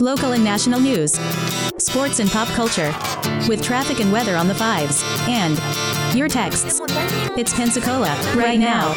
local and national news, sports and pop culture, with traffic and weather on the fives, and your texts. It's Pensacola right now.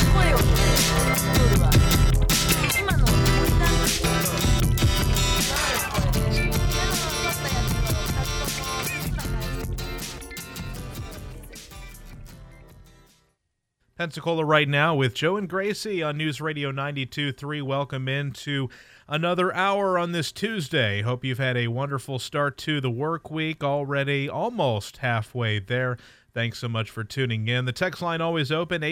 Pensacola right now with Joe and Gracie on News Radio 92.3. Welcome into another hour on this Tuesday. Hope you've had a wonderful start to the work week, already almost halfway there. Thanks so much for tuning in. The text line always open,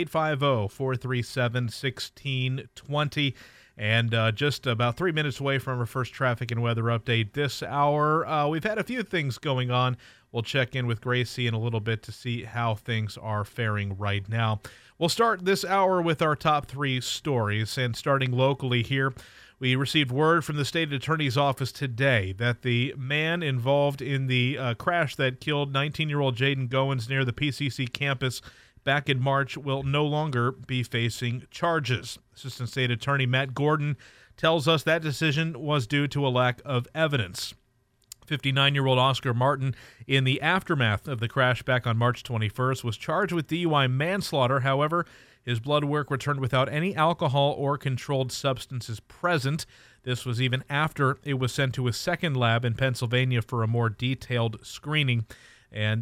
850-437-1620. And just about 3 minutes away from our first traffic and weather update this hour. We've had a few things going on. We'll check in with Gracie in a little bit to see how things are faring right now. We'll start this hour with our top three stories, and starting locally here, we received word from the state attorney's office today that the man involved in the crash that killed 19-year-old Jaden Goins near the PCC campus back in March will no longer be facing charges. Assistant State Attorney Matt Gordon tells us that decision was due to a lack of evidence. 59-year-old Oscar Martin, in the aftermath of the crash back on March 21st, was charged with DUI manslaughter. However, his blood work returned without any alcohol or controlled substances present. This was even after it was sent to a second lab in Pennsylvania for a more detailed screening. And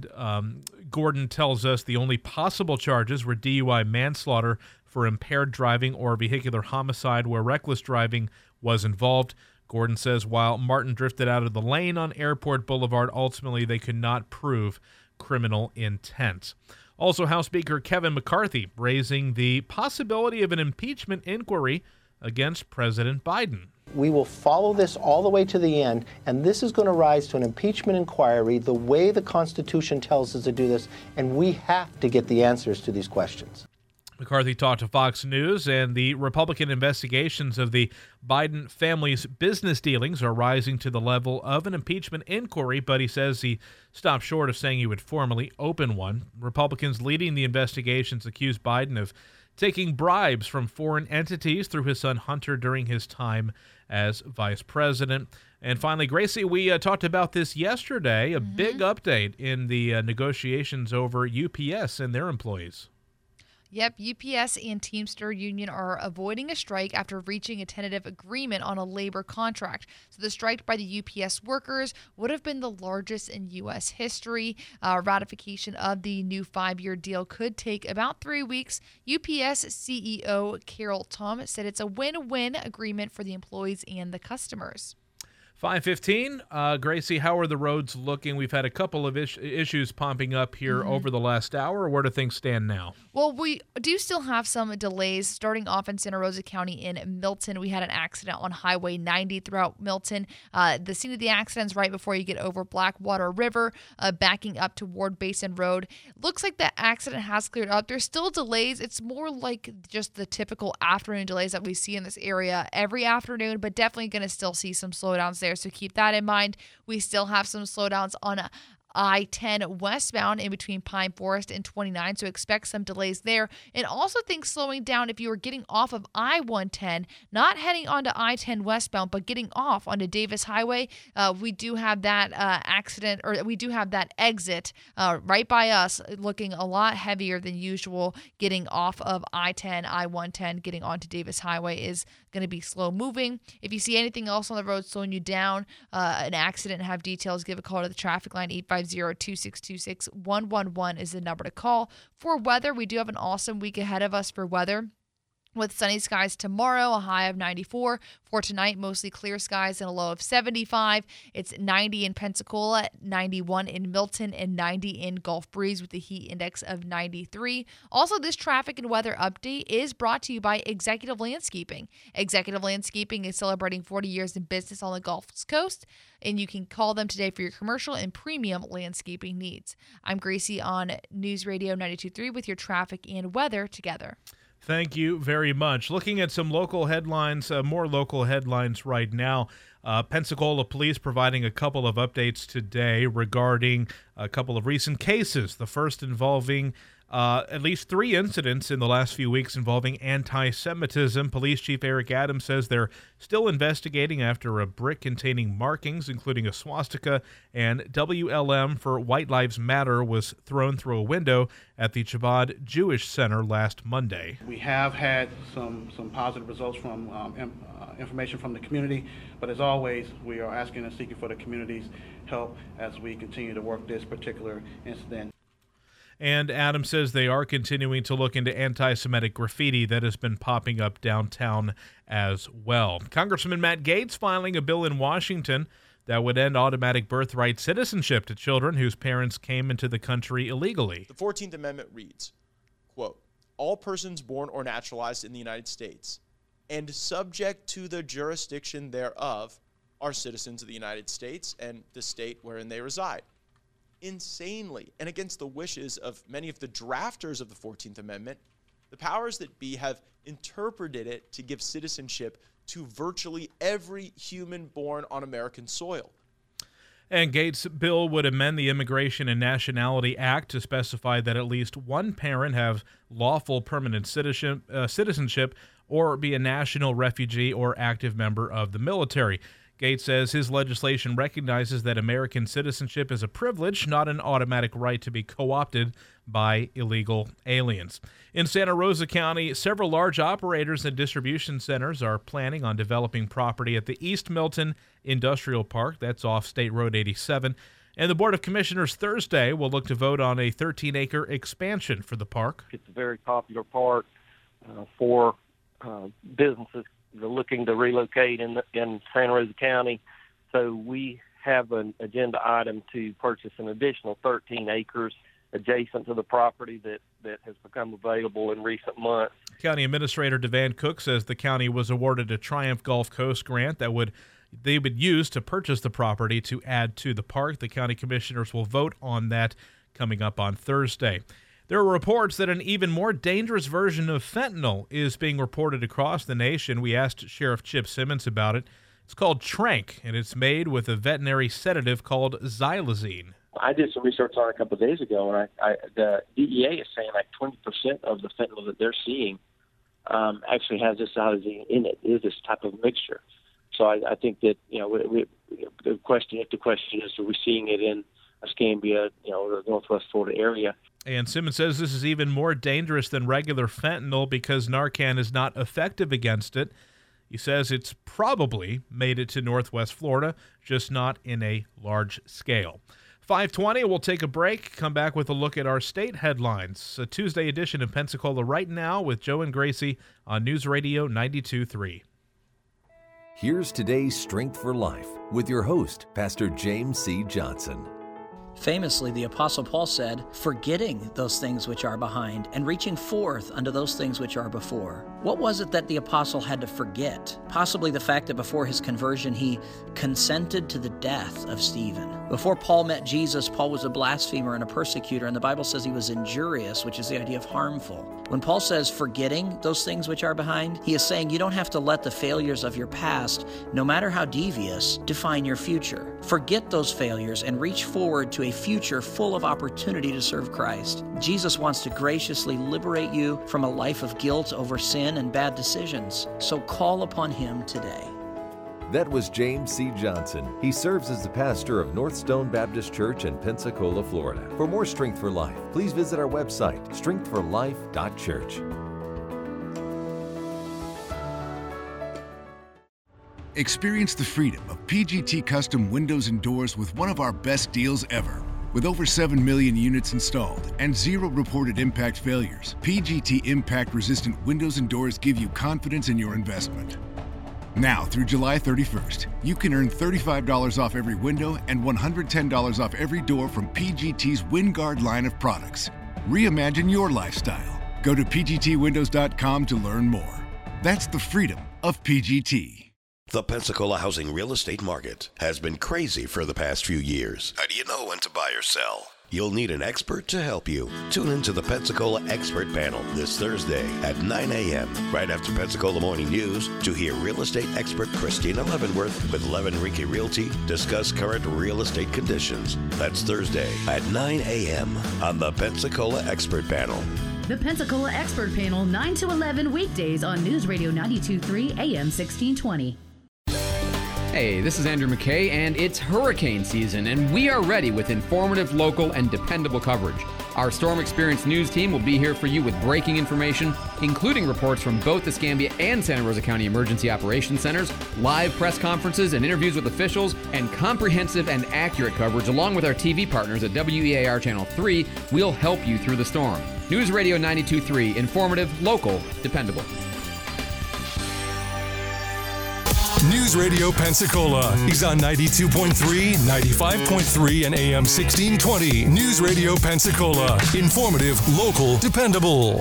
Gordon tells us the only possible charges were DUI manslaughter for impaired driving or vehicular homicide where reckless driving was involved. Gordon says while Martin drifted out of the lane on Airport Boulevard, ultimately they could not prove criminal intent. Also, House Speaker Kevin McCarthy raising the possibility of an impeachment inquiry against President Biden. We will follow this all the way to the end, and this is going to rise to an impeachment inquiry the way the Constitution tells us to do this, and we have to get the answers to these questions. McCarthy talked to Fox News, and the Republican investigations of the Biden family's business dealings are rising to the level of an impeachment inquiry, but he says he stopped short of saying he would formally open one. Republicans leading the investigations accuse Biden of taking bribes from foreign entities through his son Hunter during his time as vice president. And finally, Gracie, we talked about this yesterday, a big update in the negotiations over UPS and their employees. Yep, UPS and Teamster Union are avoiding a strike after reaching a tentative agreement on a labor contract. So the strike by the UPS workers would have been the largest in U.S. history. Ratification of the new 5-year deal could take about 3 weeks. UPS CEO Carol Tom said it's a win-win agreement for the employees and the customers. 5:15. Gracie, how are the roads looking? We've had a couple of issues popping up here over the last hour. Where do things stand now? Well, we do still have some delays. Starting off in Santa Rosa County in Milton, we had an accident on Highway 90 throughout Milton. The scene of the accident is right before you get over Blackwater River, backing up toward Basin Road. Looks like the accident has cleared up. There's still delays. It's more like just the typical afternoon delays that we see in this area every afternoon, but definitely going to still see some slowdowns there. So keep that in mind. We still have some slowdowns on I-10 westbound in between Pine Forest and 29, so expect some delays there. And also think slowing down if you are getting off of I-110, not heading onto I-10 westbound, but getting off onto Davis Highway. We do have that accident, or we do have that exit right by us, looking a lot heavier than usual. Getting off of I-10, I-110, getting onto Davis Highway is going to be slow moving. If you see anything else on the road slowing you down, an accident, have details, give a call to the traffic line. 850-2626-111 is the number to call. For weather, we do have an awesome week ahead of us for weather, with sunny skies tomorrow, a high of 94. For tonight, mostly clear skies and a low of 75. It's 90 in Pensacola, 91 in Milton, and 90 in Gulf Breeze with a heat index of 93. Also, this traffic and weather update is brought to you by Executive Landscaping. Executive Landscaping is celebrating 40 years in business on the Gulf Coast, and you can call them today for your commercial and premium landscaping needs. I'm Gracie on News Radio 92.3 with your traffic and weather together. Thank you very much. Looking at some local headlines, more local headlines right now. Pensacola police providing a couple of updates today regarding a couple of recent cases. The first involving At least 3 incidents in the last few weeks involving anti-Semitism. Police Chief Eric Adams says they're still investigating after a brick containing markings, including a swastika, and WLM for White Lives Matter was thrown through a window at the Chabad Jewish Center last Monday. We have had some positive results from information from the community, but as always, we are asking and seeking for the community's help as we continue to work this particular incident. And Adams says they are continuing to look into anti-Semitic graffiti that has been popping up downtown as well. Congressman Matt Gaetz filing a bill in Washington that would end automatic birthright citizenship to children whose parents came into the country illegally. The 14th Amendment reads, quote, "All persons born or naturalized in the United States and subject to the jurisdiction thereof are citizens of the United States and the state wherein they reside." Insanely, and against the wishes of many of the drafters of the 14th Amendment, the powers that be have interpreted it to give citizenship to virtually every human born on American soil. And Gaetz' bill would amend the Immigration and Nationality Act to specify that at least one parent have lawful permanent citizenship or be a national refugee or active member of the military. Gaetz says his legislation recognizes that American citizenship is a privilege, not an automatic right to be co-opted by illegal aliens. In Santa Rosa County, several large operators and distribution centers are planning on developing property at the East Milton Industrial Park. That's off State Road 87. And the Board of Commissioners Thursday will look to vote on a 13-acre expansion for the park. It's a very popular park for businesses looking to relocate in Santa Rosa County. So we have an agenda item to purchase an additional 13 acres adjacent to the property that has become available in recent months. County Administrator Devan Cook says the county was awarded a Triumph Gulf Coast grant that they would use to purchase the property to add to the park. The county commissioners will vote on that coming up on Thursday. There are reports that an even more dangerous version of fentanyl is being reported across the nation. We asked Sheriff Chip Simmons about it. It's called Tranq, and it's made with a veterinary sedative called xylazine. I did some research on it a couple of days ago, and the DEA is saying like 20% of the fentanyl that they're seeing actually has this xylazine in it, is this type of mixture. So I think that, the question is, are we seeing it in Escambia, the Northwest Florida area? And Simmons says this is even more dangerous than regular fentanyl because Narcan is not effective against it. He says it's probably made it to Northwest Florida, just not in a large scale. 5:20, we'll take a break, come back with a look at our state headlines. A Tuesday edition of Pensacola Right Now with Joe and Gracie on News Radio 92.3. Here's today's Strength for Life with your host, Pastor James C. Johnson. Famously, the Apostle Paul said, forgetting those things which are behind and reaching forth unto those things which are before. What was it that the apostle had to forget? Possibly the fact that before his conversion, he consented to the death of Stephen. Before Paul met Jesus, Paul was a blasphemer and a persecutor, and the Bible says he was injurious, which is the idea of harmful. When Paul says forgetting those things which are behind, he is saying you don't have to let the failures of your past, no matter how devious, define your future. Forget those failures and reach forward to a future full of opportunity to serve Christ. Jesus wants to graciously liberate you from a life of guilt over sin and bad decisions. So call upon him today. That was James C. Johnson. He serves as the pastor of North Stone Baptist Church in Pensacola, Florida. For more Strength for Life, please visit our website, strengthforlife.church. Experience the freedom of PGT custom windows and doors with one of our best deals ever. With over 7 million units installed and 0 reported impact failures, PGT impact-resistant windows and doors give you confidence in your investment. Now through July 31st, you can earn $35 off every window and $110 off every door from PGT's WinGuard line of products. Reimagine your lifestyle. Go to pgtwindows.com to learn more. That's the freedom of PGT. The Pensacola housing real estate market has been crazy for the past few years. How do you know when to buy or sell? You'll need an expert to help you. Tune into the Pensacola Expert Panel this Thursday at 9 a.m. right after Pensacola Morning News to hear real estate expert Christina Leavenworth with Leavenricky Realty discuss current real estate conditions. That's Thursday at 9 a.m. on the Pensacola Expert Panel. The Pensacola Expert Panel, 9 to 11 weekdays on News Radio 92.3 AM 1620. Hey, this is Andrew McKay, and it's hurricane season, and we are ready with informative, local, and dependable coverage. Our Storm Experience news team will be here for you with breaking information, including reports from both the Escambia and Santa Rosa County Emergency Operations Centers, live press conferences and interviews with officials, and comprehensive and accurate coverage along with our TV partners at WEAR Channel 3. We'll help you through the storm. News Radio 92.3, informative, local, dependable. News Radio Pensacola is on 92.3, 95.3, and AM 1620. News Radio Pensacola. Informative, local, dependable.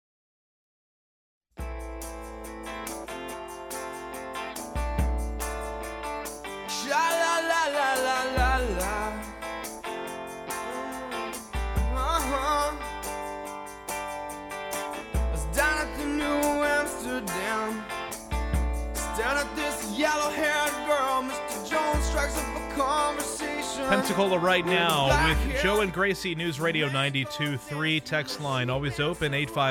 Pensacola right now with Joe and Gracie, News Radio 92.3. Text line always open,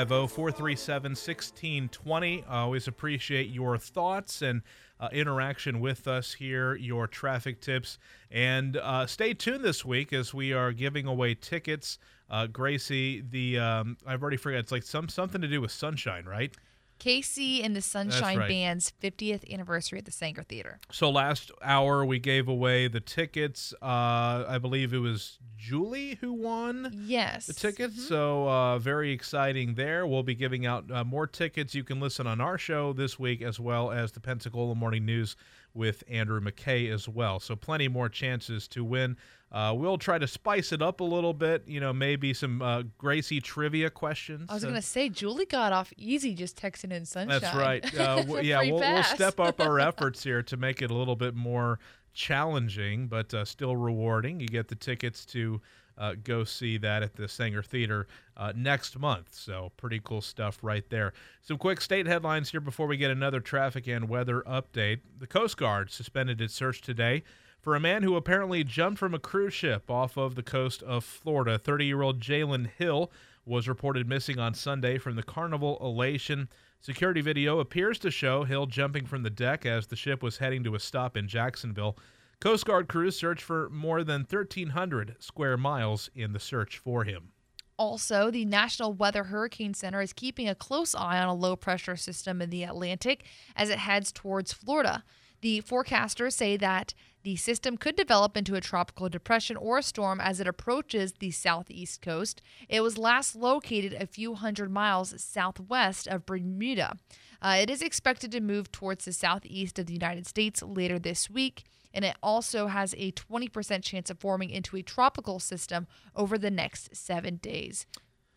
850-437-1620. Always appreciate your thoughts and interaction with us here, your traffic tips. And stay tuned this week as we are giving away tickets. Gracie, I've already forgot, it's like something to do with Sunshine, right? Casey and the Sunshine Band's 50th anniversary at the Sanger Theater. So last hour we gave away the tickets. I believe it was Julie who won the tickets. Mm-hmm. So very exciting there. We'll be giving out more tickets. You can listen on our show this week as well as the Pensacola Morning News with Andrew McKay as well. So plenty more chances to win. We'll try to spice it up a little bit, maybe some Gracie trivia questions. I was going to say, Julie got off easy just texting in Sunshine. That's right. We'll step up our efforts here to make it a little bit more challenging, but still rewarding. You get the tickets to go see that at the Sanger Theater next month. So pretty cool stuff right there. Some quick state headlines here before we get another traffic and weather update. The Coast Guard suspended its search today for a man who apparently jumped from a cruise ship off of the coast of Florida. 30-year-old Jalen Hill was reported missing on Sunday from the Carnival Elation. Security video appears to show Hill jumping from the deck as the ship was heading to a stop in Jacksonville. Coast Guard crews searched for more than 1,300 square miles in the search for him. Also, the National Weather Hurricane Center is keeping a close eye on a low-pressure system in the Atlantic as it heads towards Florida. The forecasters say that the system could develop into a tropical depression or a storm as it approaches the southeast coast. It was last located a few hundred miles southwest of Bermuda. It is expected to move towards the southeast of the United States later this week, and it also has a 20% chance of forming into a tropical system over the next 7 days.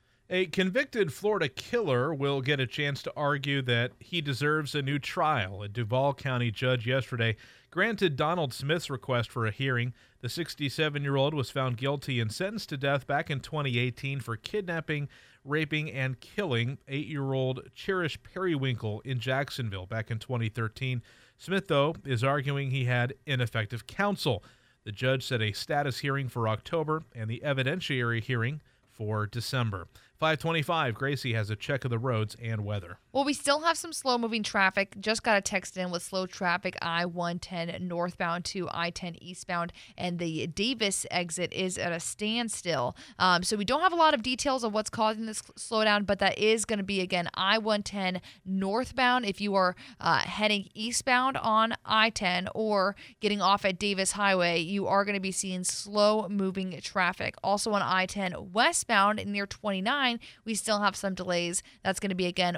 A convicted Florida killer will get a chance to argue that he deserves a new trial. A Duval County judge yesterday granted Donald Smith's request for a hearing. The 67-year-old was found guilty and sentenced to death back in 2018 for kidnapping, raping, and killing 8-year-old Cherish Periwinkle in Jacksonville back in 2013. Smith, though, is arguing he had ineffective counsel. The judge set a status hearing for October and the evidentiary hearing for December. 5:25, Gracie has a check of the roads and weather. Well, we still have some slow-moving traffic. Just got a text in with slow traffic, I-110 northbound to I-10 eastbound, and the Davis exit is at a standstill. So we don't have a lot of details of what's causing this slowdown, but that is going to be, again, I-110 northbound. If you are heading eastbound on I-10 or getting off at Davis Highway, you are going to be seeing slow-moving traffic. Also on I-10 westbound near 29, we still have some delays. That's going to be, again, westbound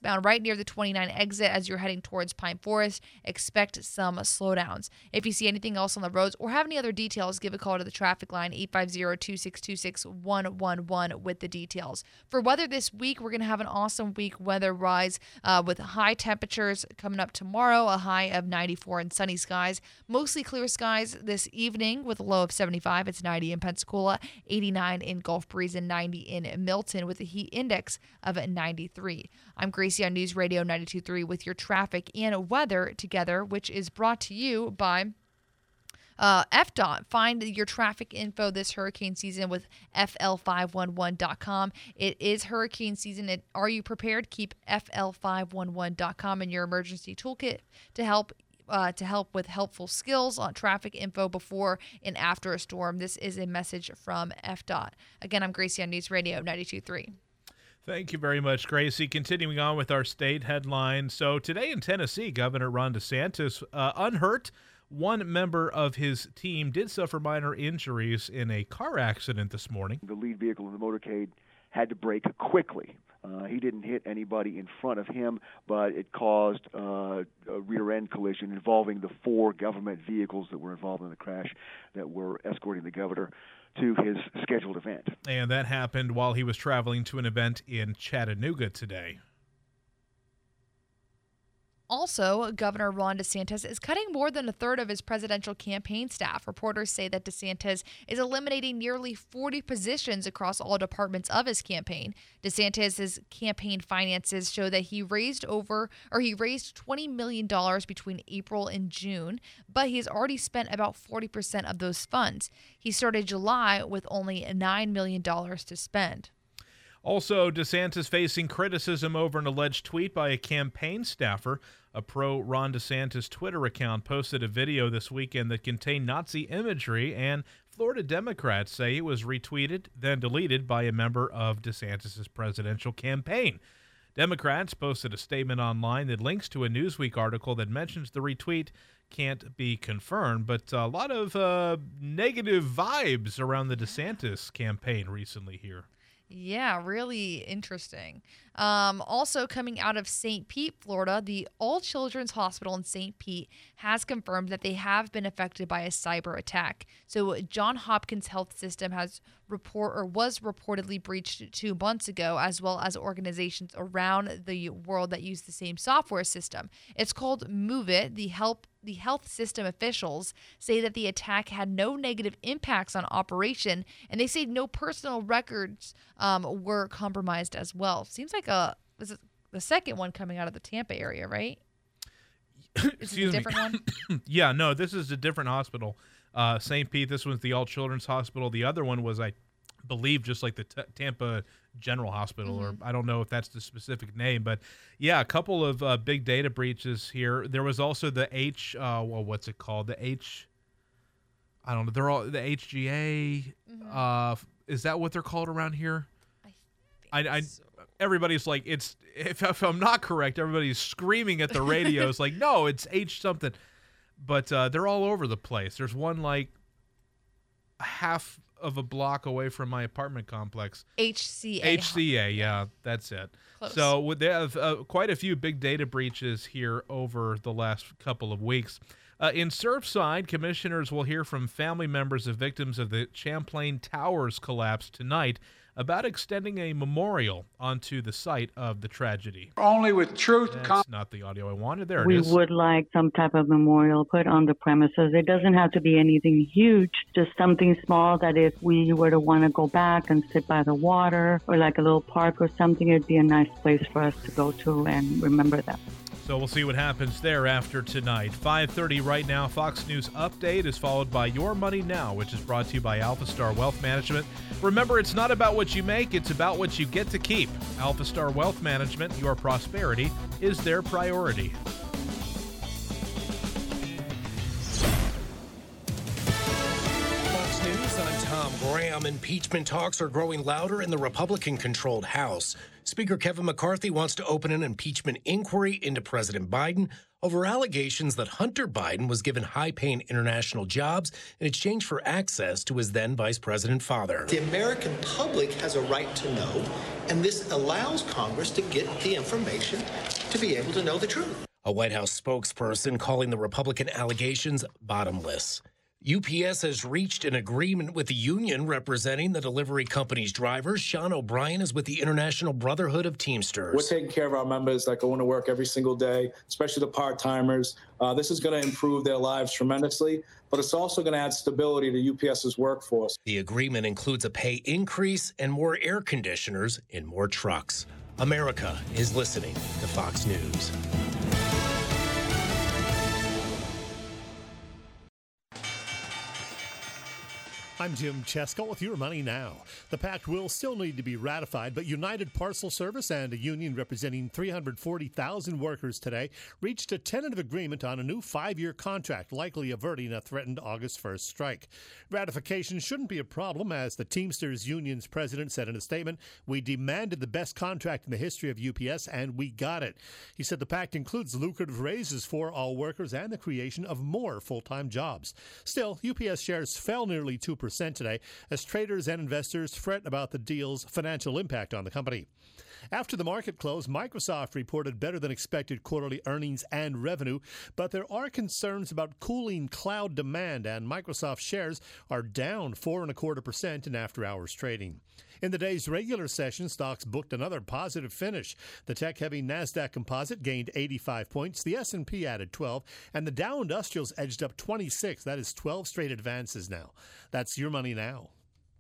westbound right near the 29 exit as you're heading towards Pine Forest. Expect some slowdowns. If you see anything else on the roads or have any other details, give a call to the traffic line 850-2626-111 with the details. For weather this week, we're going to have an awesome week weather-wise with high temperatures coming up tomorrow, a high of 94 and sunny skies. Mostly clear skies this evening with a low of 75. It's 90 in Pensacola, 89 in Gulf Breeze, and 90 in Milton with a heat index of 93. I'm Gracie on News Radio 92.3 with your traffic and weather together, which is brought to you by FDOT. Find your traffic info this hurricane season with FL511.com. It is hurricane season. Are you prepared? Keep FL511.com in your emergency toolkit to help with helpful skills on traffic info before and after a storm. This is a message from FDOT. Again, I'm Gracie on News Radio 92.3. Thank you very much, Gracie. Continuing on with our state headlines. So today in Tennessee, Governor Ron DeSantis, unhurt. One member of his team did suffer minor injuries in a car accident this morning. The lead vehicle in the motorcade had to brake quickly. He didn't hit anybody in front of him, but it caused a rear-end collision involving the 4 government vehicles that were involved in the crash that were escorting the governor to his scheduled event. And that happened while he was traveling to an event in Chattanooga today. Also, Governor Ron DeSantis is cutting more than a third of his presidential campaign staff. Reporters say that DeSantis is eliminating nearly 40 positions across all departments of his campaign. DeSantis' campaign finances show that he raised $20 million between April and June, but he has already spent about 40% of those funds. He started July with only $9 million to spend. Also, DeSantis facing criticism over an alleged tweet by a campaign staffer. A pro-Ron DeSantis Twitter account posted a video this weekend that contained Nazi imagery, and Florida Democrats say it was retweeted, then deleted by a member of DeSantis' presidential campaign. Democrats posted a statement online that links to a Newsweek article that mentions the retweet can't be confirmed, but a lot of negative vibes around the DeSantis campaign recently here. Yeah, really interesting. Also coming out of St. Pete, Florida, the All Children's Hospital in St. Pete has confirmed that they have been affected by a cyber attack. So Johns Hopkins Health System was reportedly breached 2 months ago, as well as organizations around the world that use the same software system. It's called MoveIt. The health system officials say that the attack had no negative impacts on operation, and they say no personal records were compromised as well. Seems like this is the second one coming out of the Tampa area, right? Is it a different one? Yeah, no, this is a different hospital. St. Pete, this one's the All Children's Hospital. The other one was, I believe, just like the Tampa General Hospital, or I don't know if that's the specific name, but yeah, a couple of big data breaches here. There was also the what's it called? I don't know. They're all the HGA. Is that what they're called around here? I think so. Everybody's like, if I'm not correct, everybody's screaming at the radio. It's like, no, it's H something. But they're all over the place. There's one like half of a block away from my apartment complex. HCA, yeah, that's it. Close. So they have quite a few big data breaches here over the last couple of weeks. In Surfside, commissioners will hear from family members of victims of the Champlain Towers collapse tonight about extending a memorial onto the site of the tragedy. Only with truth. That's not the audio I wanted. There it is. We would like some type of memorial put on the premises. It doesn't have to be anything huge, just something small that if we were to want to go back and sit by the water or like a little park or something, it'd be a nice place for us to go to and remember them. So we'll see what happens there after tonight. 5:30 right now. Fox News Update is followed by Your Money Now, which is brought to you by Alpha Star Wealth Management. Remember, it's not about what you make, it's about what you get to keep. Alpha Star Wealth Management, your prosperity is their priority. Fox News, I'm Tom Graham. Impeachment talks are growing louder in the Republican-controlled House. Speaker Kevin McCarthy wants to open an impeachment inquiry into President Biden over allegations that Hunter Biden was given high-paying international jobs in exchange for access to his then Vice President father. The American public has a right to know, and this allows Congress to get the information to be able to know the truth. A White House spokesperson calling the Republican allegations bottomless. UPS has reached an agreement with the union representing the delivery company's drivers. Sean O'Brien is with the International Brotherhood of Teamsters. We're taking care of our members that go into work every single day, especially the part-timers. This is going to improve their lives tremendously, but it's also going to add stability to UPS's workforce. The agreement includes a pay increase and more air conditioners in more trucks. America is listening to Fox News. I'm Jim Chesko with Your Money Now. The pact will still need to be ratified, but United Parcel Service and a union representing 340,000 workers today reached a tentative agreement on a new 5-year contract, likely averting a threatened August 1st strike. Ratification shouldn't be a problem, as the Teamsters Union's president said in a statement, "We demanded the best contract in the history of UPS, and we got it." He said the pact includes lucrative raises for all workers and the creation of more full-time jobs. Still, UPS shares fell nearly 2% today as traders and investors fret about the deal's financial impact on the company. After the market close, Microsoft reported better than expected quarterly earnings and revenue, but there are concerns about cooling cloud demand, and Microsoft shares are down 4.25% in after-hours trading. In the day's regular session, stocks booked another positive finish. The tech-heavy NASDAQ Composite gained 85 points, the S&P added 12, and the Dow Industrials edged up 26. That is 12 straight advances now. That's Your Money Now.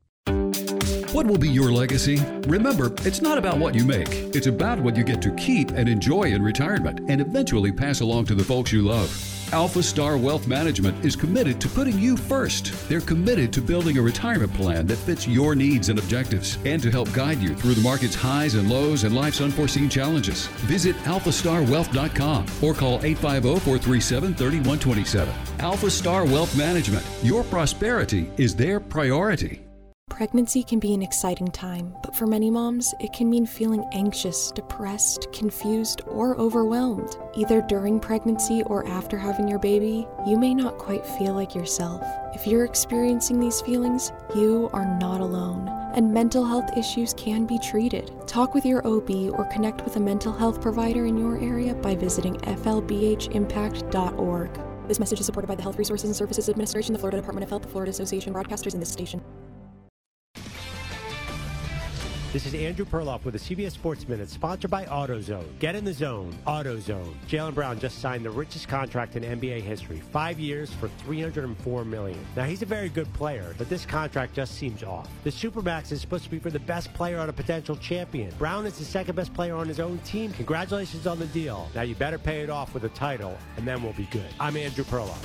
What will be your legacy? Remember, it's not about what you make. It's about what you get to keep and enjoy in retirement and eventually pass along to the folks you love. Alpha Star Wealth Management is committed to putting you first. They're committed to building a retirement plan that fits your needs and objectives and to help guide you through the market's highs and lows and life's unforeseen challenges. Visit alphastarwealth.com or call 850-437-3127. Alpha Star Wealth Management. Your prosperity is their priority. Pregnancy can be an exciting time, but for many moms, it can mean feeling anxious, depressed, confused, or overwhelmed. Either during pregnancy or after having your baby, you may not quite feel like yourself. If you're experiencing these feelings, you are not alone, and mental health issues can be treated. Talk with your OB or connect with a mental health provider in your area by visiting flbhimpact.org. This message is supported by the Health Resources and Services Administration, the Florida Department of Health, the Florida Association of Broadcasters, and this station. This is Andrew Perloff with the CBS Sports Minute, sponsored by AutoZone. Get in the zone. AutoZone. Jaylen Brown just signed the richest contract in NBA history, 5 years for $304 million. Now, he's a very good player, but this contract just seems off. The Supermax is supposed to be for the best player on a potential champion. Brown is the second best player on his own team. Congratulations on the deal. Now, you better pay it off with a title, and then we'll be good. I'm Andrew Perloff.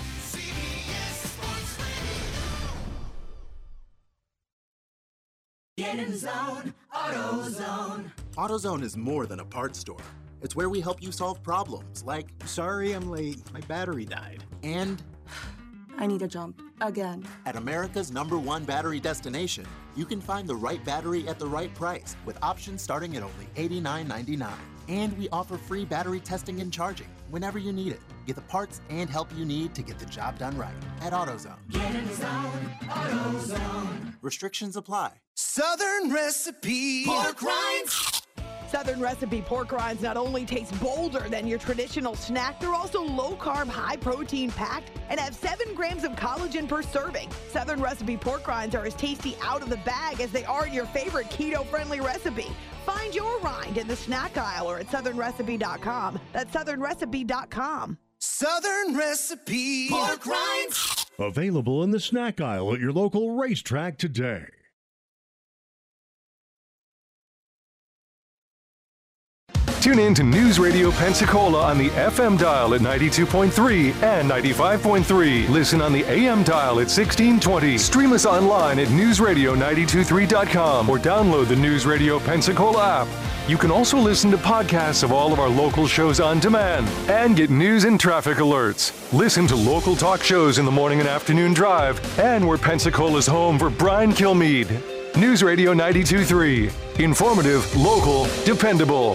Get in the zone, AutoZone. AutoZone is more than a parts store. It's where we help you solve problems like, sorry I'm late, my battery died. And I need a jump, again. At America's #1 battery destination, you can find the right battery at the right price with options starting at only $89.99. And we offer free battery testing and charging whenever you need it. Get the parts and help you need to get the job done right at AutoZone. Get in the zone, AutoZone. Restrictions apply. Southern Recipe Pork rinds. Southern Recipe pork rinds not only taste bolder than your traditional snack, they're also low-carb, high-protein packed and have 7 grams of collagen per serving. Southern Recipe pork rinds are as tasty out of the bag as they are in your favorite keto-friendly recipe. Find your rind in the snack aisle or at southernrecipe.com. That's southernrecipe.com. Southern Recipe pork rinds. Available in the snack aisle at your local racetrack today. Tune in to News Radio Pensacola on the FM dial at 92.3 and 95.3. Listen on the AM dial at 1620. Stream us online at newsradio923.com or download the News Radio Pensacola app. You can also listen to podcasts of all of our local shows on demand and get news and traffic alerts. Listen to local talk shows in the morning and afternoon drive, and we're Pensacola's home for Brian Kilmeade. News Radio 92.3. Informative, local, dependable.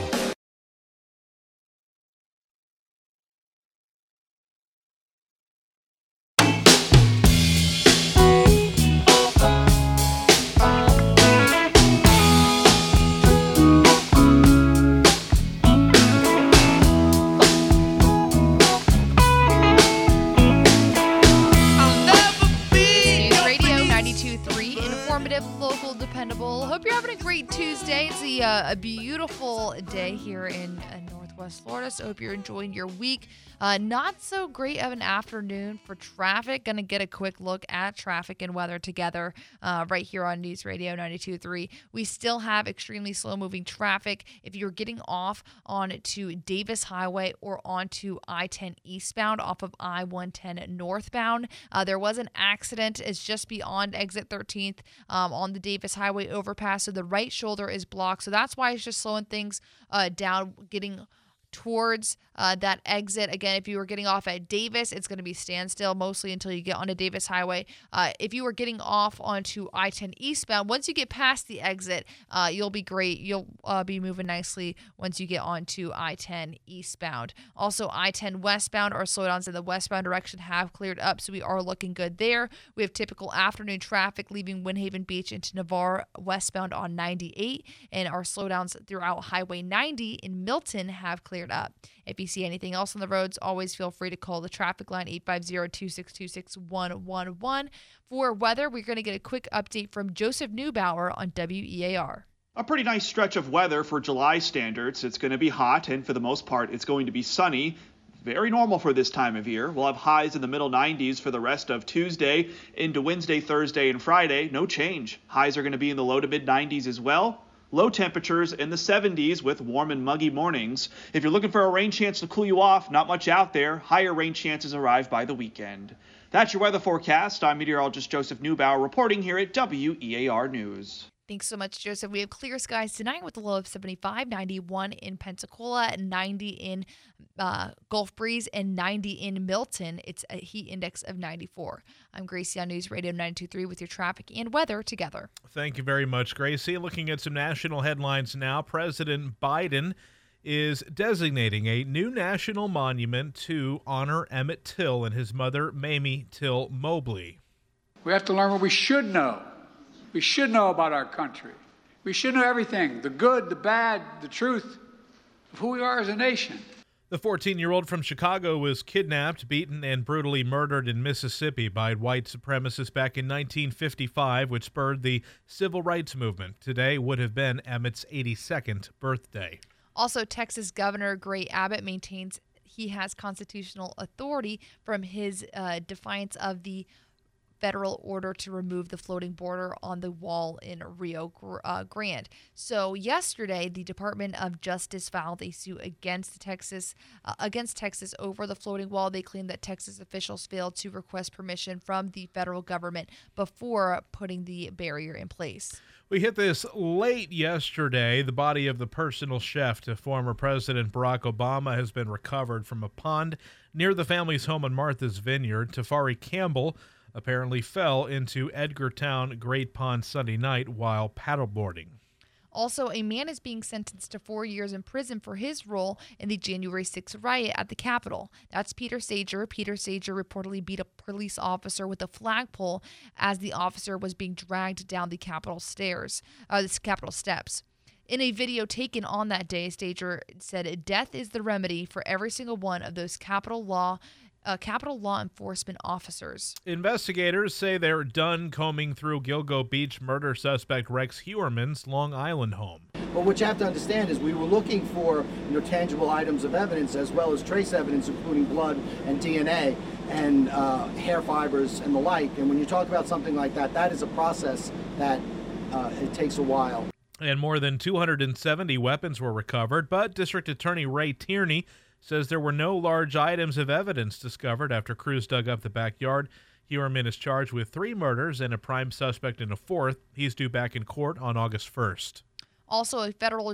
Local, dependable. Hope you're having a great Tuesday. It's a beautiful day here in Northwest Florida, so hope you're enjoying your week. Not so great of an afternoon for traffic. Going to get a quick look at traffic and weather together right here on News Radio 92.3. We still have extremely slow-moving traffic. If you're getting off onto Davis Highway or onto I-10 eastbound off of I-110 northbound, there was an accident. It's just beyond exit 13th on the Davis Highway overpass, so the right shoulder is blocked. So that's why it's just slowing things down, getting towards that exit. Again, if you were getting off at Davis, it's going to be standstill mostly until you get onto Davis Highway. If you were getting off onto I-10 eastbound, once you get past the exit, you'll be great. You'll be moving nicely once you get onto I-10 eastbound. Also, I-10 westbound, our slowdowns in the westbound direction have cleared up, so we are looking good there. We have typical afternoon traffic leaving Windhaven Beach into Navarre westbound on 98, and our slowdowns throughout Highway 90 in Milton have cleared up. If you see anything else on the roads, always feel free to call the traffic line 850-262-6111. For weather, we're going to get a quick update from Joseph Neubauer on WEAR. A pretty nice stretch of weather for July standards. It's going to be hot, and for the most part, it's going to be sunny. Very normal for this time of year. We'll have highs in the middle 90s for the rest of Tuesday into Wednesday, Thursday, and Friday. No change. Highs are going to be in the low to mid 90s as well. Low temperatures in the 70s with warm and muggy mornings. If you're looking for a rain chance to cool you off, not much out there. Higher rain chances arrive by the weekend. That's your weather forecast. I'm meteorologist Joseph Neubauer reporting here at WEAR News. Thanks so much, Joseph. We have clear skies tonight with a low of 75, 91 in Pensacola, 90 in Gulf Breeze, and 90 in Milton. It's a heat index of 94. I'm Gracie on News Radio 92.3 with your traffic and weather together. Thank you very much, Gracie. Looking at some national headlines now, President Biden is designating a new national monument to honor Emmett Till and his mother, Mamie Till Mobley. We have to learn what we should know. We should know about our country. We should know everything, the good, the bad, the truth of who we are as a nation. The 14-year-old from Chicago was kidnapped, beaten, and brutally murdered in Mississippi by white supremacists back in 1955, which spurred the civil rights movement. Today would have been Emmett's 82nd birthday. Also, Texas Governor Gray Abbott maintains he has constitutional authority from his defiance of the federal order to remove the floating border on the wall in Rio Grande. So yesterday, the Department of Justice filed a suit against Texas over the floating wall. They claimed that Texas officials failed to request permission from the federal government before putting the barrier in place. We hit this late yesterday. The body of the personal chef to former President Barack Obama has been recovered from a pond near the family's home on Martha's Vineyard. Tafari Campbell apparently fell into Edgartown Great Pond Sunday night while paddleboarding. Also, a man is being sentenced to 4 years in prison for his role in the January 6th riot at the Capitol. That's Peter Sager. Peter Sager reportedly beat a police officer with a flagpole as the officer was being dragged down the Capitol steps. In a video taken on that day, Sager said, "Death is the remedy for every single one of those Capitol law enforcement officers." Investigators say they're done combing through Gilgo Beach murder suspect Rex Heuermann's Long Island home. But what you have to understand is we were looking for tangible items of evidence as well as trace evidence, including blood and DNA and hair fibers and the like. And when you talk about something like that, that is a process that it takes a while. And more than 270 weapons were recovered, but District Attorney Ray Tierney says there were no large items of evidence discovered after crews dug up the backyard. Heuermann is charged with 3 murders and a prime suspect in a 4th. He's due back in court on August 1st. Also, a federal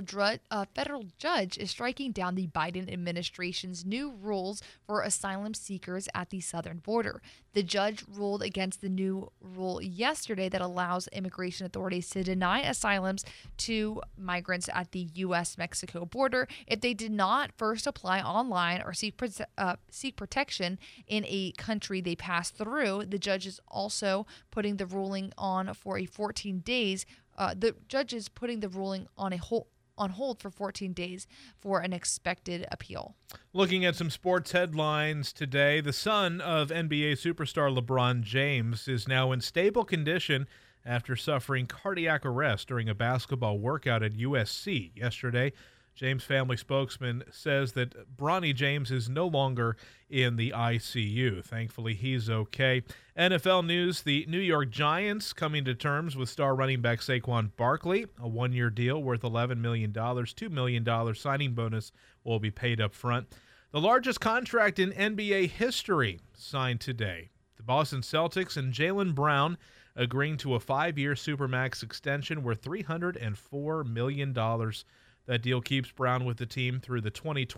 judge is striking down the Biden administration's new rules for asylum seekers at the southern border. The judge ruled against the new rule yesterday that allows immigration authorities to deny asylums to migrants at the U.S.-Mexico border if they did not first apply online or seek protection in a country they passed through. The judge is also putting the ruling on for a 14 days. The judge is putting the ruling on hold for 14 days for an expected appeal. Looking at some sports headlines today, the son of NBA superstar LeBron James is now in stable condition after suffering cardiac arrest during a basketball workout at USC yesterday. James' family spokesman says that Bronny James is no longer in the ICU. Thankfully, he's okay. NFL news, the New York Giants coming to terms with star running back Saquon Barkley. A one-year deal worth $11 million. $2 million signing bonus will be paid up front. The largest contract in NBA history signed today. The Boston Celtics and Jaylen Brown agreeing to a 5-year Supermax extension worth $304 million. That deal keeps Brown with the team through the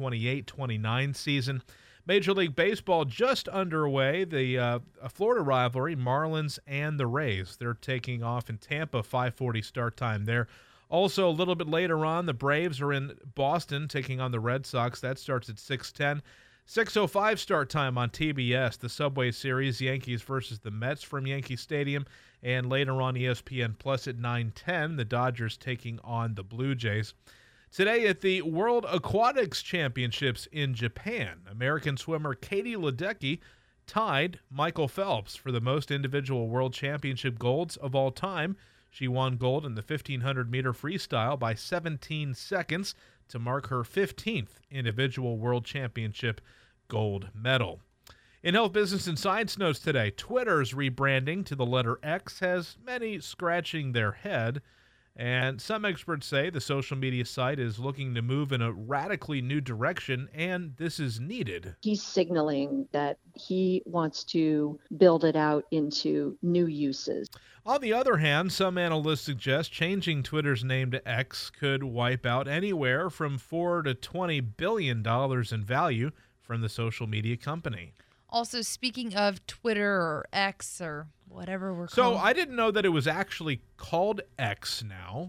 2028-29 season. Major League Baseball just underway. The Florida rivalry, Marlins and the Rays. They're taking off in Tampa, 5:40 start time there. Also, a little bit later on, the Braves are in Boston taking on the Red Sox. That starts at 6:10. 6:05 start time on TBS, the Subway Series, Yankees versus the Mets from Yankee Stadium. And later on, ESPN Plus at 9:10, the Dodgers taking on the Blue Jays. Today at the World Aquatics Championships in Japan, American swimmer Katie Ledecky tied Michael Phelps for the most individual world championship golds of all time. She won gold in the 1,500-meter freestyle by 17 seconds to mark her 15th individual world championship gold medal. In health, business, and science notes today, Twitter's rebranding to the letter X has many scratching their head. And some experts say the social media site is looking to move in a radically new direction, and this is needed. He's signaling that he wants to build it out into new uses. On the other hand, some analysts suggest changing Twitter's name to X could wipe out anywhere from $4 to $20 billion in value from the social media company. Also, speaking of Twitter or X or whatever we're So calling. I didn't know that it was actually called X now.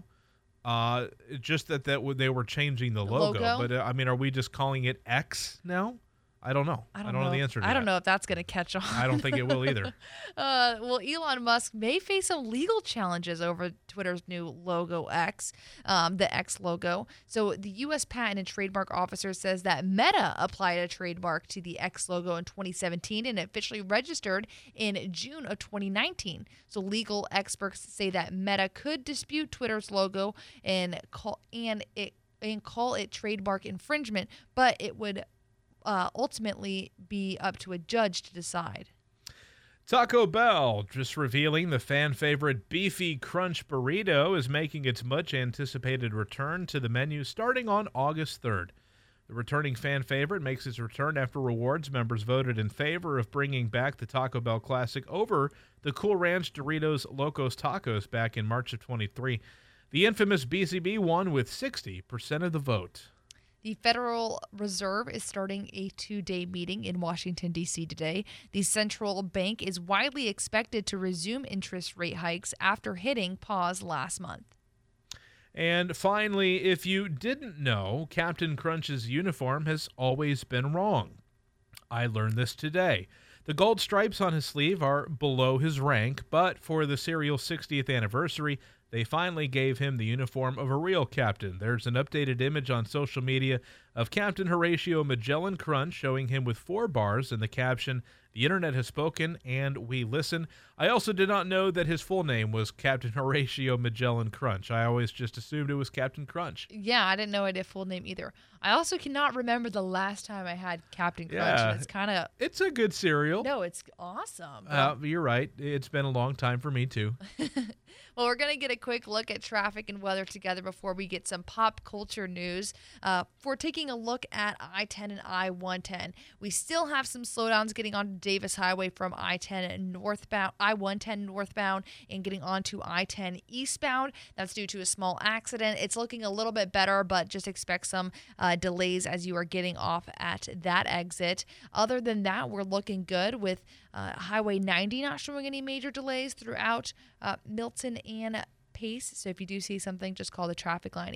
Just that they were changing the logo. But I mean, are we just calling it X now? I don't know. I don't know the answer to that. I don't know if that's going to catch on. I don't think it will either. Well, Elon Musk may face some legal challenges over Twitter's new logo X, the X logo. So the U.S. Patent and Trademark Office says that Meta applied a trademark to the X logo in 2017 and officially registered in June of 2019. So legal experts say that Meta could dispute Twitter's logo and call it trademark infringement, but it would ultimately be up to a judge to decide. Taco Bell just revealing the fan favorite Beefy Crunch Burrito is making its much anticipated return to the menu starting on August 3rd. The returning fan favorite makes its return after rewards members voted in favor of bringing back the Taco Bell classic over the Cool Ranch Doritos Locos Tacos back in March of 23. The infamous BCB won with 60% of the vote. The Federal Reserve is starting a 2-day meeting in Washington, D.C. today. The central bank is widely expected to resume interest rate hikes after hitting pause last month. And finally, if you didn't know, Captain Crunch's uniform has always been wrong. I learned this today. The gold stripes on his sleeve are below his rank, but for the cereal's 60th anniversary, they finally gave him the uniform of a real captain. There's an updated image on social media of Captain Horatio Magellan Crunch showing him with 4 bars and the caption, "The internet has spoken and we listen." I also did not know that his full name was Captain Horatio Magellan Crunch. I always just assumed it was Captain Crunch. Yeah, I didn't know it had a full name either. I also cannot remember the last time I had Captain Crunch. Yeah, and it's kind of... It's a good cereal. No, it's awesome. You're right. It's been a long time for me, too. Well, we're going to get a quick look at traffic and weather together before we get some pop culture news. For taking a look at I-10 and I-110, we still have some slowdowns getting on Davis Highway from I-10 northbound, I-110 northbound, and getting onto I-10 eastbound. That's due to a small accident. It's looking a little bit better, but just expect some delays as you are getting off at that exit. Other than that, we're looking good with Highway 90 not showing any major delays throughout Milton and Pace. So if you do see something, just call the traffic line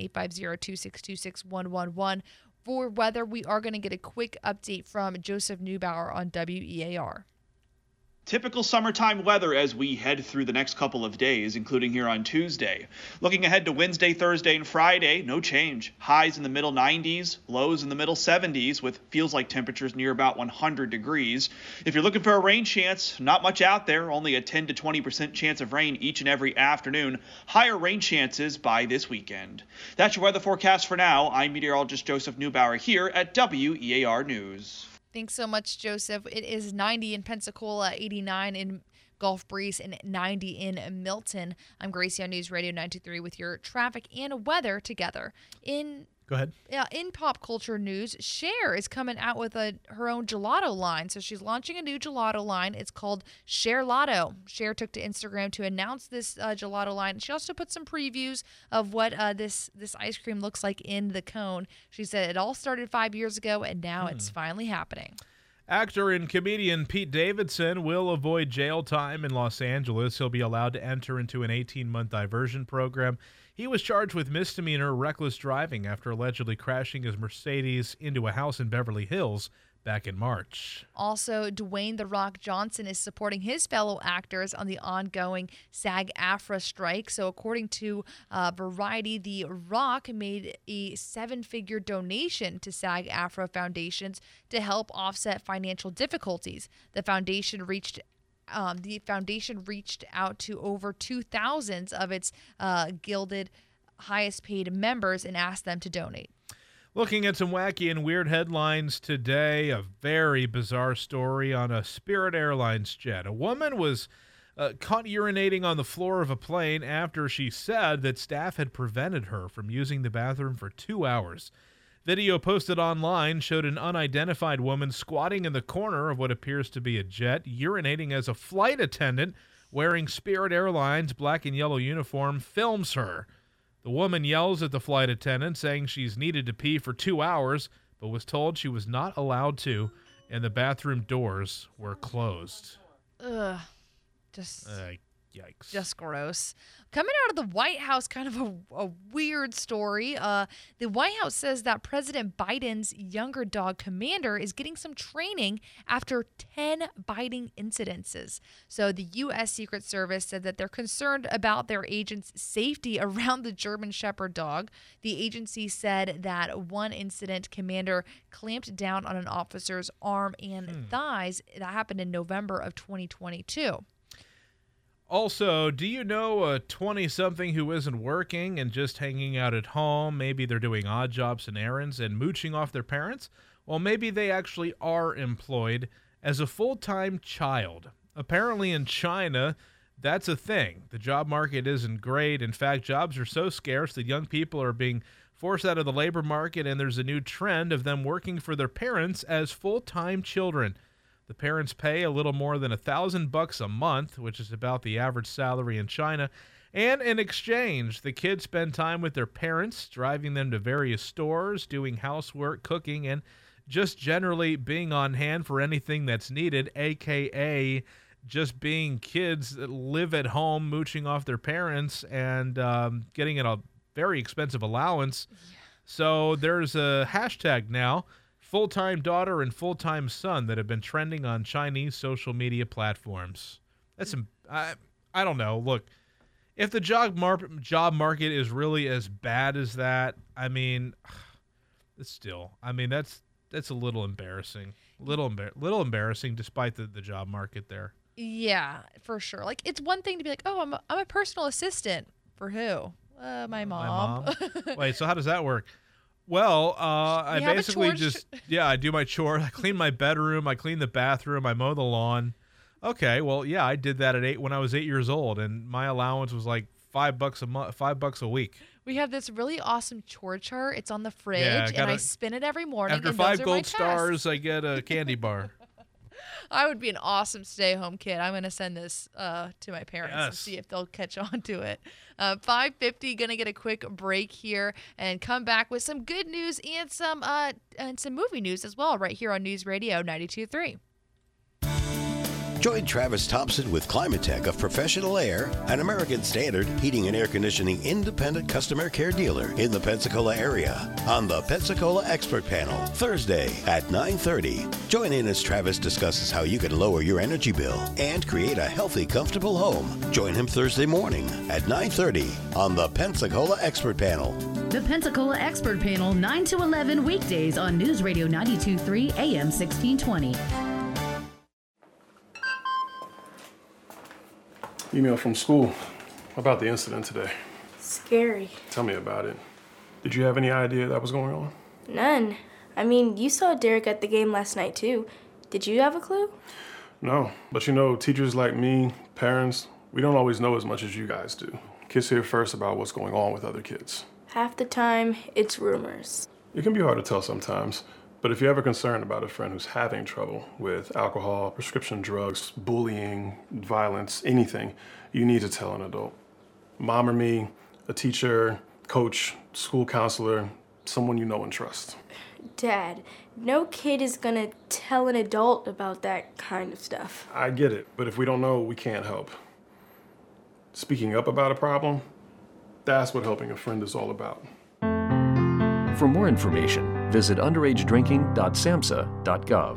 850-262-6111. For weather, we are going to get a quick update from Joseph Neubauer on WEAR. Typical summertime weather as we head through the next couple of days, including here on Tuesday. Looking ahead to Wednesday, Thursday, and Friday, no change. Highs in the middle 90s, lows in the middle 70s, with feels like temperatures near about 100 degrees. If you're looking for a rain chance, not much out there, only a 10 to 20% chance of rain each and every afternoon. Higher rain chances by this weekend. That's your weather forecast for now. I'm meteorologist Joseph Neubauer here at WEAR News. Thanks so much, Joseph. It is 90 in Pensacola, 89 in Gulf Breeze, and 90 in Milton. I'm Gracie on News Radio 93 with your traffic and weather together. Go ahead. In pop culture news, Cher is coming out with her own gelato line. So she's launching a new gelato line. It's called Cher Lotto. Cher took to Instagram to announce this gelato line. She also put some previews of what this ice cream looks like in the cone. She said it all started 5 years ago, and now it's finally happening. Actor and comedian Pete Davidson will avoid jail time in Los Angeles. He'll be allowed to enter into an 18-month diversion program. He was charged with misdemeanor reckless driving after allegedly crashing his Mercedes into a house in Beverly Hills back in March. Also, Dwayne "The Rock" Johnson is supporting his fellow actors on the ongoing SAG-AFTRA strike. So according to Variety, The Rock made a 7-figure donation to SAG-AFTRA foundations to help offset financial difficulties. The foundation reached out to over 2,000 of its gilded highest paid members and asked them to donate. Looking at some wacky and weird headlines today, a very bizarre story on a Spirit Airlines jet. A woman was caught urinating on the floor of a plane after she said that staff had prevented her from using the bathroom for 2 hours. Video posted online showed an unidentified woman squatting in the corner of what appears to be a jet, urinating as a flight attendant wearing Spirit Airlines' black and yellow uniform films her. The woman yells at the flight attendant, saying she's needed to pee for 2 hours, but was told she was not allowed to, and the bathroom doors were closed. Ugh. Just yikes. Just gross. Coming out of the White House, kind of a weird story. The White House says that President Biden's younger dog, Commander, is getting some training after 10 biting incidences. So the U.S. Secret Service said that they're concerned about their agent's safety around the German Shepherd dog. The agency said that one incident, Commander clamped down on an officer's arm and thighs. That happened in November of 2022. Also, do you know a 20-something who isn't working and just hanging out at home? Maybe they're doing odd jobs and errands and mooching off their parents? Well, maybe they actually are employed as a full-time child. Apparently in China, that's a thing. The job market isn't great. In fact, jobs are so scarce that young people are being forced out of the labor market, and there's a new trend of them working for their parents as full-time children. The parents pay a little more than $1,000 a month, which is about the average salary in China. And in exchange, the kids spend time with their parents, driving them to various stores, doing housework, cooking, and just generally being on hand for anything that's needed, a.k.a. just being kids that live at home, mooching off their parents, and getting a very expensive allowance. Yeah. So there's a hashtag now, full-time daughter and full-time son, that have been trending on Chinese social media platforms. That's I don't know. Look, if the job market is really as bad as that, I mean, that's a little embarrassing. Little embarrassing, despite the job market there. Yeah, for sure. Like, it's one thing to be like, oh, I'm a personal assistant for who? My mom. Wait, so how does that work? Well, I basically I do my chores. I clean my bedroom. I clean the bathroom. I mow the lawn. Okay, well, yeah, I did that when I was 8 years old, and my allowance was like $5 a month, $5 a week. We have this really awesome chore chart. It's on the fridge, and I spin it every morning. After 5 gold stars, I get a candy bar. I would be an awesome stay-home kid. I'm going to send this to my parents and see if they'll catch on to it. 5:50, going to get a quick break here and come back with some good news and some movie news as well right here on News Radio 92.3. Join Travis Thompson with Climatech of Professional Air, an American Standard heating and air conditioning independent customer care dealer in the Pensacola area, on the Pensacola Expert Panel, Thursday at 9:30. Join in as Travis discusses how you can lower your energy bill and create a healthy, comfortable home. Join him Thursday morning at 9:30 on the Pensacola Expert Panel. The Pensacola Expert Panel, 9 to 11 weekdays on News Radio 92.3 AM 1620. Email from school about the incident today. Scary. Tell me about it. Did you have any idea that was going on? None. I mean, you saw Derek at the game last night, too. Did you have a clue? No, but teachers like me, parents, we don't always know as much as you guys do. Kids hear first about what's going on with other kids. Half the time, it's rumors. It can be hard to tell sometimes, but if you're ever concerned about a friend who's having trouble with alcohol, prescription drugs, bullying, violence, anything, you need to tell an adult. Mom or me, a teacher, coach, school counselor, someone you know and trust. Dad, no kid is gonna tell an adult about that kind of stuff. I get it, but if we don't know, we can't help. Speaking up about a problem, that's what helping a friend is all about. For more information, visit underagedrinking.samhsa.gov.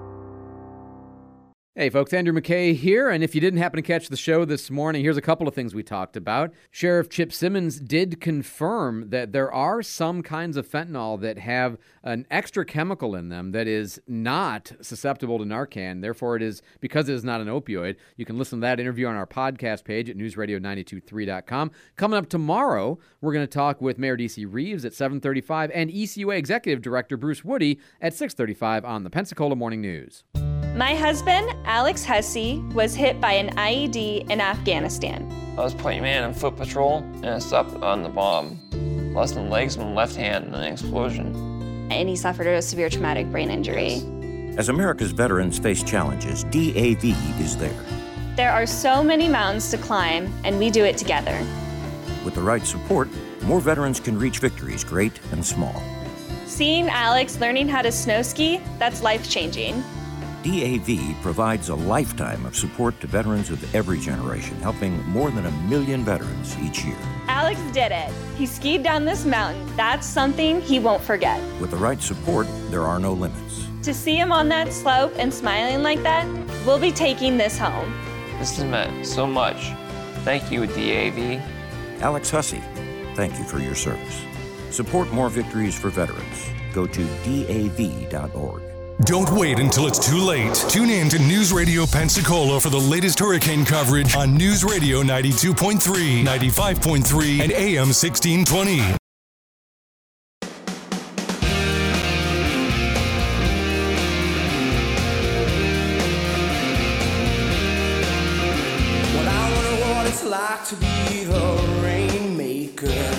Hey folks, Andrew McKay here, and if you didn't happen to catch the show this morning, here's a couple of things we talked about. Sheriff Chip Simmons did confirm that there are some kinds of fentanyl that have an extra chemical in them that is not susceptible to Narcan. Therefore, because it is not an opioid. You can listen to that interview on our podcast page at newsradio923.com. Coming up tomorrow, we're going to talk with Mayor D.C. Reeves at 7:35 and ECUA Executive Director Bruce Woody at 6:35 on the Pensacola Morning News. My husband, Alex Hussey, was hit by an IED in Afghanistan. I was point man on foot patrol, and I stopped on the bomb. Lost my legs and my left hand in an explosion. And he suffered a severe traumatic brain injury. As America's veterans face challenges, DAV is there. There are so many mountains to climb, and we do it together. With the right support, more veterans can reach victories, great and small. Seeing Alex learning how to snow ski, that's life-changing. DAV provides a lifetime of support to veterans of every generation, helping more than 1 million veterans each year. Alex did it. He skied down this mountain. That's something he won't forget. With the right support, there are no limits. To see him on that slope and smiling like that, we'll be taking this home. This has meant so much. Thank you, DAV. Alex Hussey, thank you for your service. Support more victories for veterans. Go to DAV.org. Don't wait until it's too late. Tune in to News Radio Pensacola for the latest hurricane coverage on News Radio 92.3, 95.3, and AM 1620. Well, I wonder what it's like to be the rainmaker.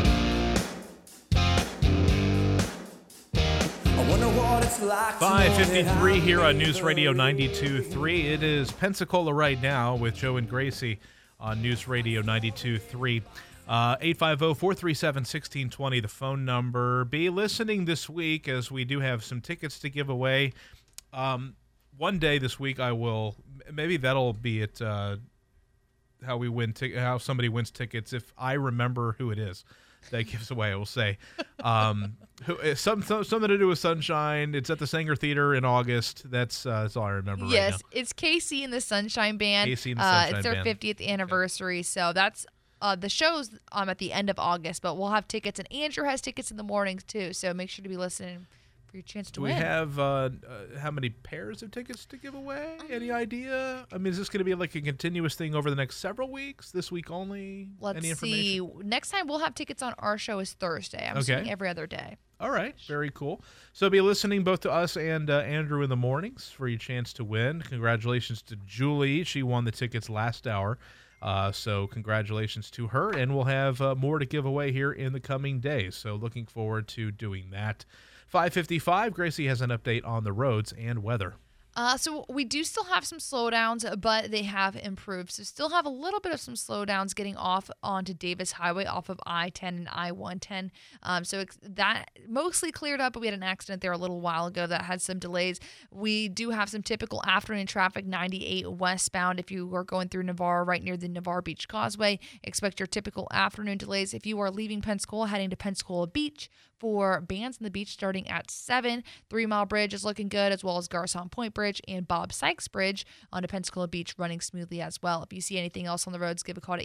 5:53 here on News Radio 92.3. It is Pensacola right now with Joe and Gracie on News Radio 92.3. 850-437-1620, the phone number. Be listening this week as we do have some tickets to give away. One day this week I will, maybe that'll be it, how somebody wins tickets if I remember who it is that gives away, I will say. Something to do with Sunshine. It's at the Sanger Theater in August. That's all I remember right now. Yes, it's Casey and the Sunshine Band. Casey and the Sunshine It's their Band. 50th anniversary, so that's the show's at the end of August, but we'll have tickets, and Andrew has tickets in the mornings too, so make sure to be listening for your chance to Do win. we have how many pairs of tickets to give away? Any idea? I mean, is this going to be like a continuous thing over the next several weeks? This week only? Let's Any see. information? Next time we'll have tickets on our show is Thursday. I'm Okay. assuming every other day. All right, very cool. So be listening both to us and Andrew in the mornings for your chance to win. Congratulations to Julie. She won the tickets last hour. So congratulations to her, and we'll have more to give away here in the coming days. So looking forward to doing that. 5:55, Gracie has an update on the roads and weather. So we do still have some slowdowns, but they have improved. So still have a little bit of some slowdowns getting off onto Davis Highway off of I-10 and I-110. So that mostly cleared up, but we had an accident there a little while ago that had some delays. We do have some typical afternoon traffic, 98 westbound. If you are going through Navarre, right near the Navarre Beach Causeway, expect your typical afternoon delays. If you are leaving Pensacola, heading to Pensacola Beach for Bands on the Beach starting at 7, 3 Mile Bridge is looking good, as well as Garcon Point Bridge and Bob Sykes Bridge onto Pensacola Beach running smoothly as well. If you see anything else on the roads, give a call to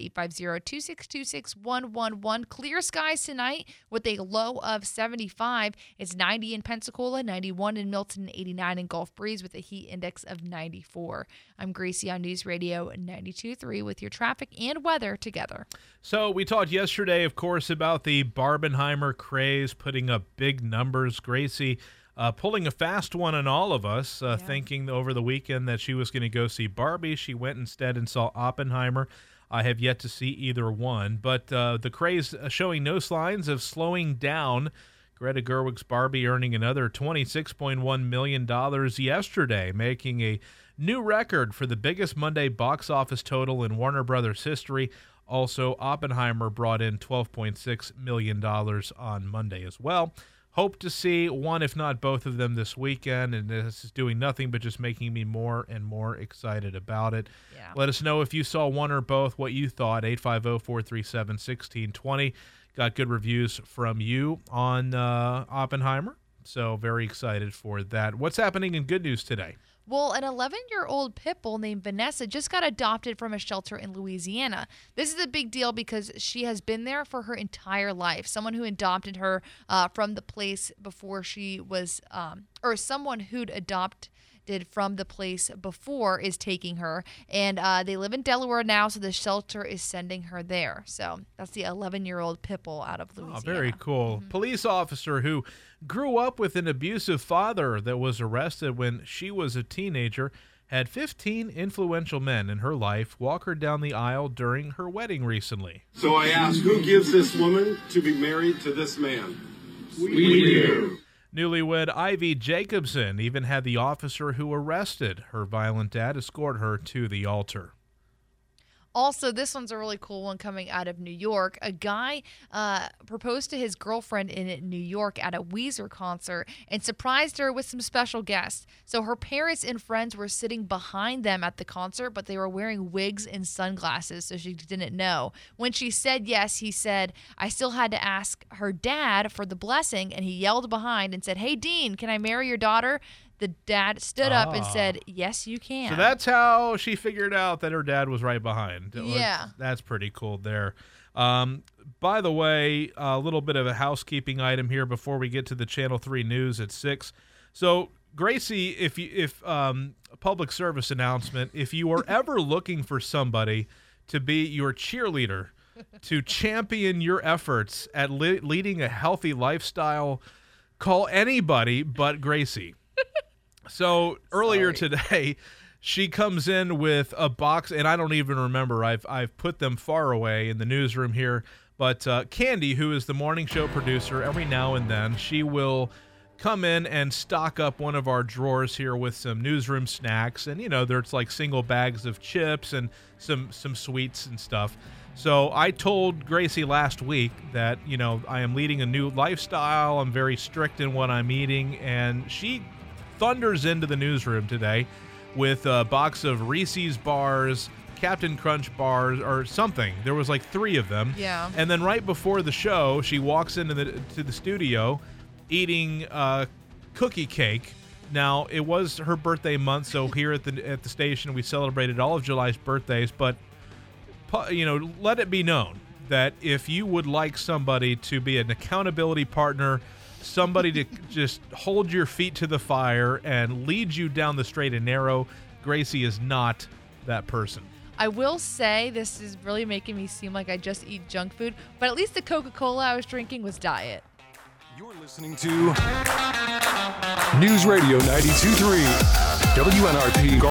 850-262-6111. Clear skies tonight with a low of 75. It's 90 in Pensacola, 91 in Milton, 89 in Gulf Breeze with a heat index of 94. I'm Gracie on News Radio 92.3 with your traffic and weather together. So we talked yesterday, of course, about the Barbenheimer craze putting up big numbers. Gracie pulling a fast one on all of us, thinking over the weekend that she was going to go see Barbie. She went instead and saw Oppenheimer. I have yet to see either one, but the craze showing no signs of slowing down. Greta Gerwig's Barbie earning another $26.1 million yesterday, making a new record for the biggest Monday box office total in Warner Brothers history. Also, Oppenheimer brought in $12.6 million on Monday as well. Hope to see one, if not both of them this weekend, and this is doing nothing but just making me more and more excited about it. Yeah. Let us know if you saw one or both, what you thought, 850-437-1620. Got good reviews from you on Oppenheimer, so very excited for that. What's happening in good news today? Well, an 11-year-old pit bull named Vanessa just got adopted from a shelter in Louisiana. This is a big deal because she has been there for her entire life. Someone who adopted her from the place before she was, or someone who'd adopted from the place before is taking her. And they live in Delaware now, so the shelter is sending her there. So that's the 11-year-old pit bull out of Louisiana. Oh, very cool. Mm-hmm. Police officer who grew up with an abusive father that was arrested when she was a teenager had 15 influential men in her life walk her down the aisle during her wedding recently. So I ask, who gives this woman to be married to this man? We do. Newlywed Ivy Jacobson even had the officer who arrested her violent dad escort her to the altar. Also, this one's a really cool one coming out of New York. A guy proposed to his girlfriend in New York at a Weezer concert and surprised her with some special guests. So her parents and friends were sitting behind them at the concert, but they were wearing wigs and sunglasses, so she didn't know. When she said yes, he said, I still had to ask her dad for the blessing, and he yelled behind and said, hey, Dean, can I marry your daughter? The dad stood up and said, yes, you can. So that's how she figured out that her dad was right behind. Yeah. That's pretty cool there. By the way, a little bit of a housekeeping item here before we get to the Channel 3 news at 6. So, Gracie, if a public service announcement, if you are ever looking for somebody to be your cheerleader, to champion your efforts at leading a healthy lifestyle, call anybody but Gracie. So earlier today, she comes in with a box, and I don't even remember. I've put them far away in the newsroom here. But Candy, who is the morning show producer, every now and then she will come in and stock up one of our drawers here with some newsroom snacks, and there's like single bags of chips and some sweets and stuff. So I told Gracie last week that I am leading a new lifestyle. I'm very strict in what I'm eating, and she thunders into the newsroom today with a box of Reese's bars, Captain Crunch bars, or something. There was like 3 of them. Yeah. And then right before the show, she walks into the studio eating cookie cake. Now, it was her birthday month, so here at the station we celebrated all of July's birthdays, but let it be known that if you would like somebody to be an accountability partner, somebody to just hold your feet to the fire and lead you down the straight and narrow, Gracie is not that person. I will say this is really making me seem like I just eat junk food, but at least the Coca-Cola I was drinking was diet. You're listening to News Radio 92.3 WNRP.